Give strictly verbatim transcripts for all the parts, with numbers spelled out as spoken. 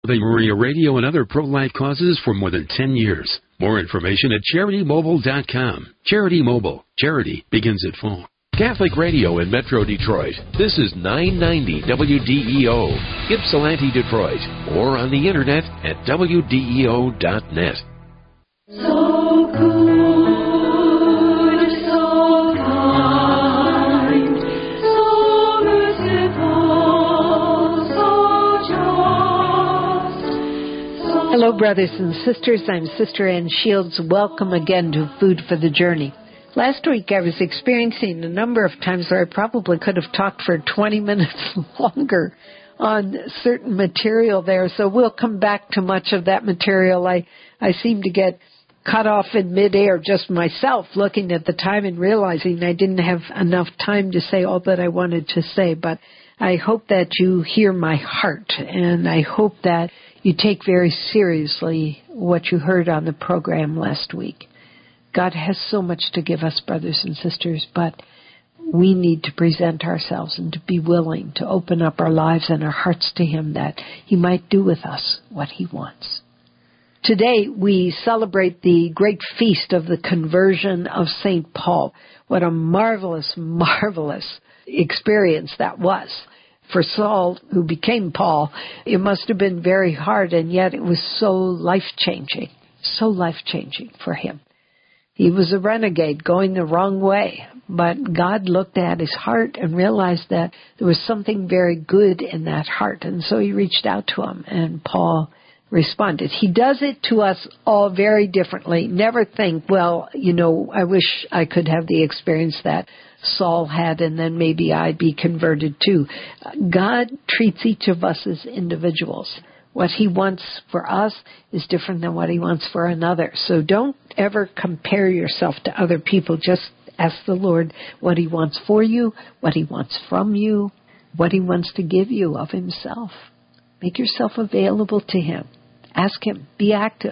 Maria Radio and other pro-life causes for more than ten years. More information at charity mobile dot com. Charity Mobile. Charity begins at full. Catholic Radio in Metro Detroit. This is nine ninety W D E O, Ypsilanti, Detroit, or on the internet at W D E O dot net. So good, so kind, so merciful, so just. So Hello, brothers and sisters. I'm Sister Ann Shields. Welcome again to Food for the Journey. Last week I was experiencing a number of times where I probably could have talked for twenty minutes longer on certain material there, so we'll come back to much of that material. I, I seem to get cut off in midair, just myself looking at the time and realizing I didn't have enough time to say all that I wanted to say, but I hope that you hear my heart, and I hope that you take very seriously what you heard on the program last week. God has so much to give us, brothers and sisters, but we need to present ourselves and to be willing to open up our lives and our hearts to Him that He might do with us what He wants. Today we celebrate the great feast of the conversion of Saint Paul. What a marvelous, marvelous experience that was. For Saul, who became Paul, it must have been very hard, and yet it was so life-changing, so life-changing for him. He was a renegade going the wrong way, but God looked at his heart and realized that there was something very good in that heart, and so He reached out to him, and Paul responded. He does it to us all very differently. Never think, well, you know, I wish I could have the experience that Saul had, and then maybe I'd be converted too. God treats each of us as individuals. What He wants for us is different than what He wants for another. So don't ever compare yourself to other people. Just ask the Lord what He wants for you, what He wants from you, what He wants to give you of Himself. Make yourself available to Him. Ask Him. Be active.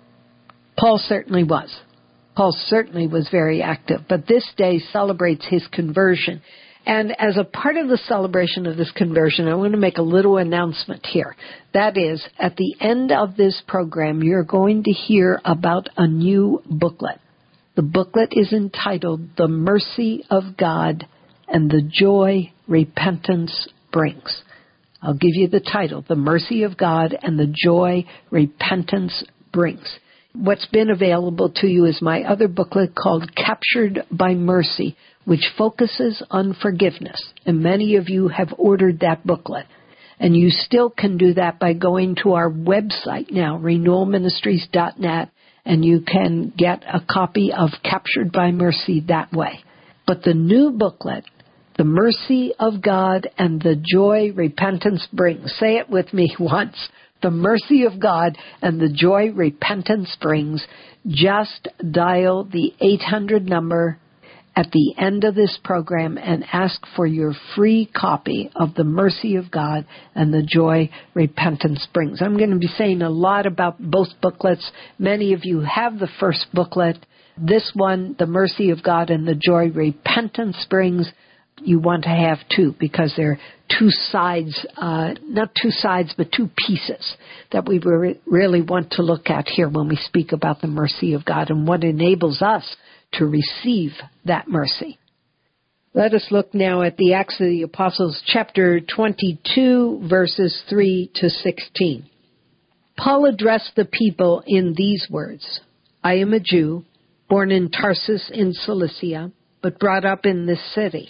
Paul certainly was. Paul certainly was very active, but this day celebrates his conversion. And as a part of the celebration of this conversion, I want to make a little announcement here. That is, at the end of this program, you're going to hear about a new booklet. The booklet is entitled The Mercy of God and the Joy Repentance Brings. I'll give you the title, The Mercy of God and the Joy Repentance Brings. What's been available to you is my other booklet called Captured by Mercy, which focuses on forgiveness. And many of you have ordered that booklet. And you still can do that by going to our website now, renewal ministries dot net, and you can get a copy of Captured by Mercy that way. But the new booklet, The Mercy of God and the Joy Repentance Brings. Say it with me once. The mercy of God and the joy repentance brings. Just dial the eight hundred number at the end of this program and ask for your free copy of The Mercy of God and the Joy Repentance Brings. I'm going to be saying a lot about both booklets. Many of you have the first booklet. This one, The Mercy of God and the Joy Repentance Brings, you want to have two, because they're two sides, uh, not two sides, but two pieces that we re- really want to look at here when we speak about the mercy of God and what enables us to receive that mercy. Let us look now at the Acts of the Apostles, chapter twenty-two, verses three to sixteen. Paul addressed the people in these words, I am a Jew, born in Tarsus in Cilicia, but brought up in this city.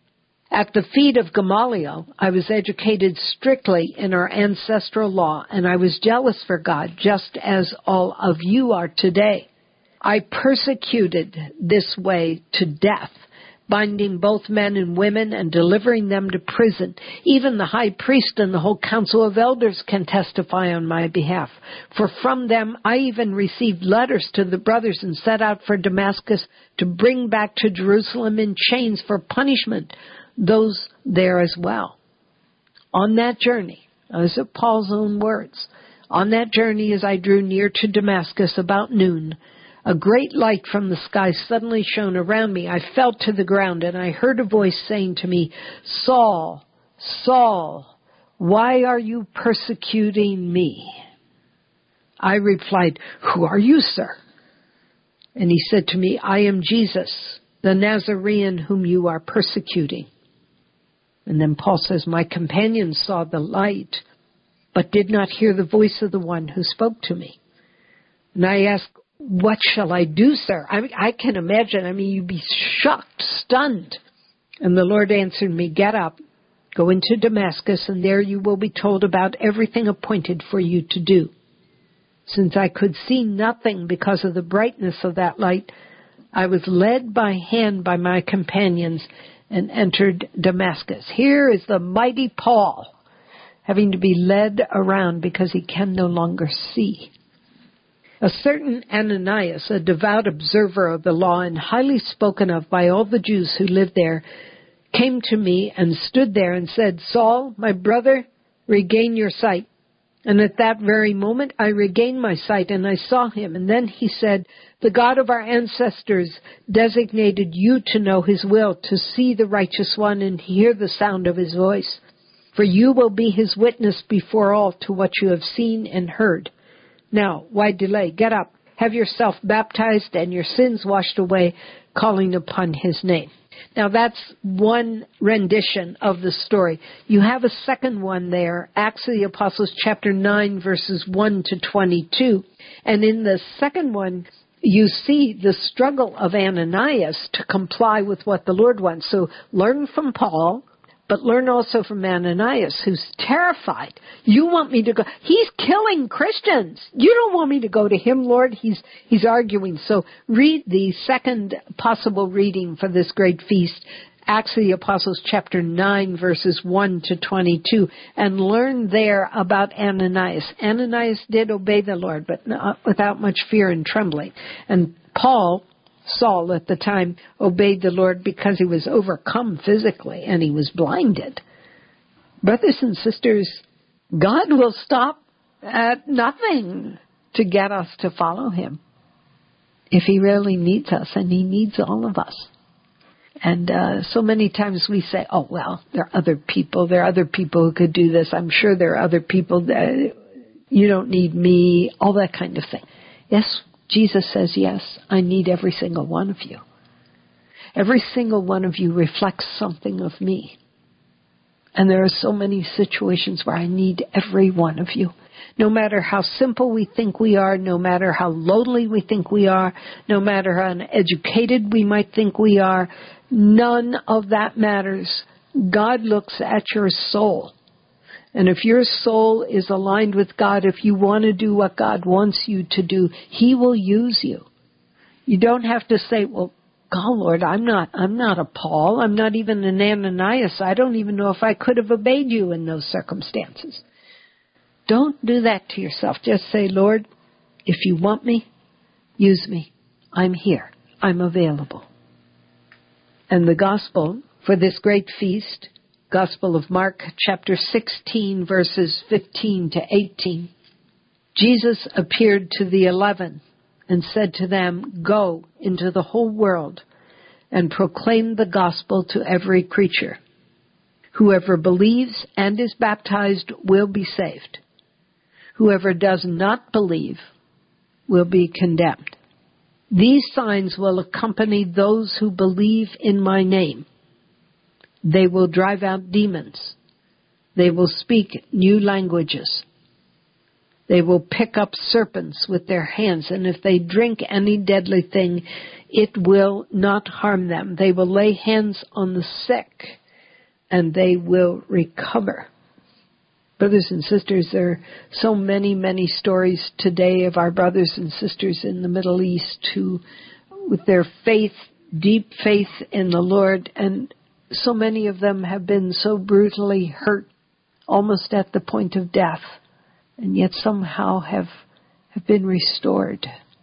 At the feet of Gamaliel, I was educated strictly in our ancestral law, and I was jealous for God, just as all of you are today. I persecuted this way to death, binding both men and women and delivering them to prison. Even the high priest and the whole council of elders can testify on my behalf. For from them I even received letters to the brothers and set out for Damascus to bring back to Jerusalem in chains for punishment those there as well. On that journey, those are Paul's own words, on that journey as I drew near to Damascus about noon, a great light from the sky suddenly shone around me. I fell to the ground, and I heard a voice saying to me, Saul, Saul, why are you persecuting me?" I replied, "Who are you, sir?" And he said to me, "I am Jesus, the Nazarene whom you are persecuting." And then Paul says, "My companions saw the light, but did not hear the voice of the one who spoke to me." And I asked, "What shall I do, sir?" I mean, I can imagine. I mean, you'd be shocked, stunned. And the Lord answered me, "Get up, go into Damascus, and there you will be told about everything appointed for you to do." Since I could see nothing because of the brightness of that light, I was led by hand by my companions and entered Damascus. Here is the mighty Paul, having to be led around because he can no longer see. A certain Ananias, a devout observer of the law and highly spoken of by all the Jews who lived there, came to me and stood there and said, "Saul, my brother, regain your sight." And at that very moment I regained my sight and I saw him. And then he said, "The God of our ancestors designated you to know his will, to see the righteous one and hear the sound of his voice. For you will be his witness before all to what you have seen and heard. Now, why delay? Get up, have yourself baptized and your sins washed away, calling upon his name." Now that's one rendition of the story. You have a second one there, Acts of the Apostles chapter nine verses one to twenty-two. And in the second one, you see the struggle of Ananias to comply with what the Lord wants. So learn from Paul, but learn also from Ananias, who's terrified. You want me to go? He's killing Christians. You don't want me to go to him, Lord? He's he's arguing. So read the second possible reading for this great feast, Acts of the Apostles chapter nine, verses one to twenty-two, and learn there about Ananias. Ananias did obey the Lord, but not without much fear and trembling. And Paul, Saul at the time, obeyed the Lord because he was overcome physically and he was blinded. Brothers and sisters, God will stop at nothing to get us to follow him if he really needs us, and he needs all of us. And uh, so many times we say, "Oh, well, there are other people. There are other people who could do this. I'm sure there are other people that you don't need me," all that kind of thing. Yes, Jesus says, yes, I need every single one of you. Every single one of you reflects something of me. And there are so many situations where I need every one of you. No matter how simple we think we are, no matter how lowly we think we are, no matter how uneducated we might think we are, none of that matters. God looks at your soul. And if your soul is aligned with God, if you want to do what God wants you to do, he will use you. You don't have to say, "Well, God, Lord, I'm not, I'm not a Paul. I'm not even an Ananias. I don't even know if I could have obeyed you in those circumstances." Don't do that to yourself. Just say, "Lord, if you want me, use me. I'm here. I'm available." And the gospel for this great feast, Gospel of Mark, chapter sixteen, verses fifteen to eighteen. Jesus appeared to the eleven and said to them, "Go into the whole world and proclaim the gospel to every creature. Whoever believes and is baptized will be saved. Whoever does not believe will be condemned. These signs will accompany those who believe in my name. They will drive out demons. They will speak new languages. They will pick up serpents with their hands, and if they drink any deadly thing, it will not harm them. They will lay hands on the sick, and they will recover." Brothers and sisters, there are so many, many stories today of our brothers and sisters in the Middle East who, with their faith, deep faith in the Lord, and so many of them have been so brutally hurt, almost at the point of death, and yet somehow have, have been restored.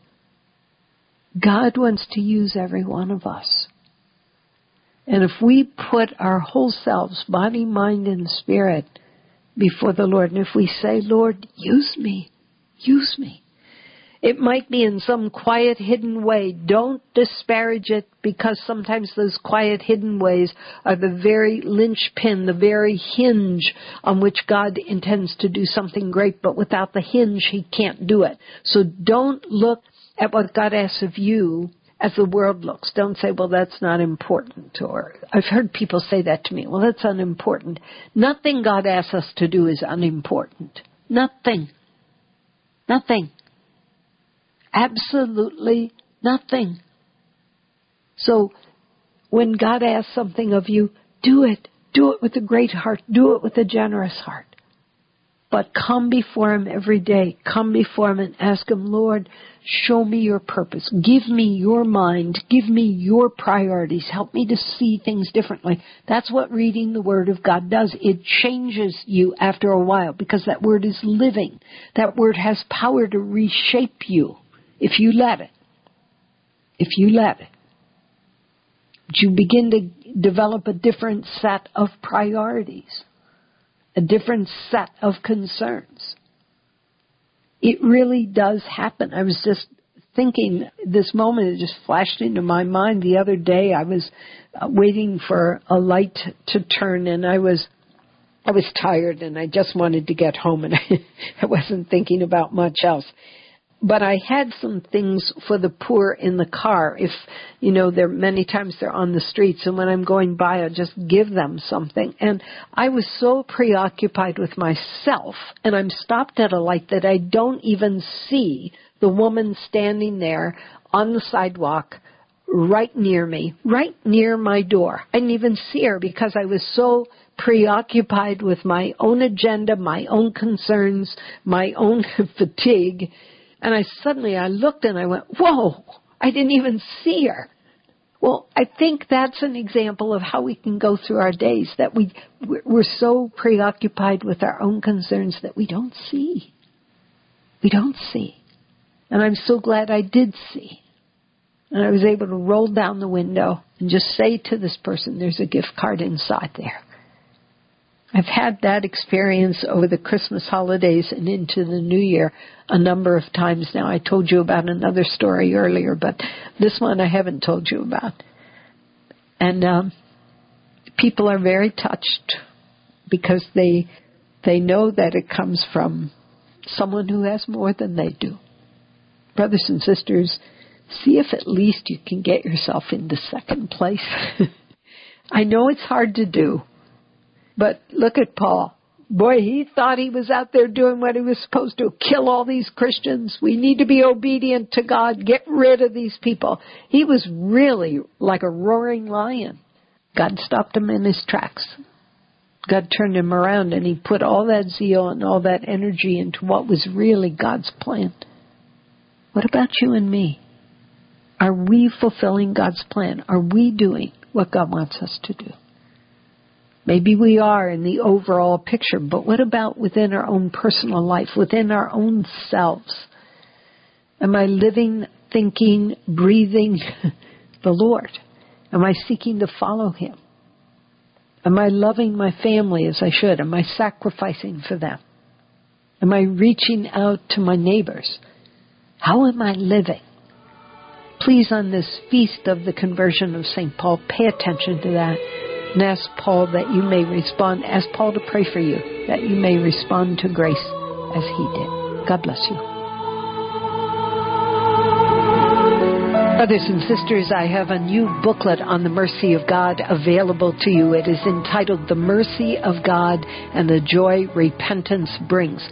God wants to use every one of us. And if we put our whole selves, body, mind, and spirit, before the Lord, and if we say, "Lord, use me, use me," It might be in some quiet, hidden way. Don't disparage it, because sometimes those quiet, hidden ways are the very linchpin, the very hinge on which God intends to do something great. But without the hinge, He can't do it. So don't look at what God asks of you as the world looks. Don't say, well, that's not important. Or I've heard people say that to me. Well, that's unimportant. Nothing God asks us to do is unimportant. Nothing. Nothing. Absolutely nothing. So when God asks something of you, do it. Do it with a great heart. Do it with a generous heart. But come before Him every day. Come before Him and ask Him, Lord, show me your purpose. Give me your mind. Give me your priorities. Help me to see things differently. That's what reading the Word of God does. It changes you after a while, because that Word is living. That Word has power to reshape you if you let it. If you let it. But you begin to develop a different set of priorities. A different set of concerns. It really does happen. I was just thinking this moment, it just flashed into my mind the other day. I was uh, waiting for a light to turn, and I was I was tired, and I just wanted to get home, and I, I wasn't thinking about much else. But I had some things for the poor in the car. If, you know, there many times they're on the streets, and when I'm going by, I just give them something. And I was so preoccupied with myself, and I'm stopped at a light that I don't even see the woman standing there on the sidewalk right near me, right near my door. I didn't even see her because I was so preoccupied with my own agenda, my own concerns, my own fatigue. And I suddenly, I looked and I went, whoa, I didn't even see her. Well, I think that's an example of how we can go through our days, that we, we're so preoccupied with our own concerns that we don't see. We don't see. And I'm so glad I did see. And I was able to roll down the window and just say to this person, there's a gift card inside there. I've had that experience over the Christmas holidays and into the New Year a number of times now. I told you about another story earlier, but this one I haven't told you about. And um, people are very touched because they they know that it comes from someone who has more than they do. Brothers and sisters, see if at least you can get yourself into second place. I know it's hard to do. But look at Paul. Boy, he thought he was out there doing what he was supposed to, kill all these Christians. We need to be obedient to God. Get rid of these people. He was really like a roaring lion. God stopped him in his tracks. God turned him around, and He put all that zeal and all that energy into what was really God's plan. What about you and me? Are we fulfilling God's plan? Are we doing what God wants us to do? Maybe we are in the overall picture, but what about within our own personal life, within our own selves? Am I living, thinking, breathing the Lord? Am I seeking to follow Him? Am I loving my family as I should? Am I sacrificing for them? Am I reaching out to my neighbors? How am I living? Please, on this feast of the conversion of Saint Paul, pay attention to that. And ask Paul that you may respond. Ask Paul to pray for you, that you may respond to grace as he did. God bless you. Brothers and sisters, I have a new booklet on the mercy of God available to you. It is entitled The Mercy of God and the Joy Repentance Brings.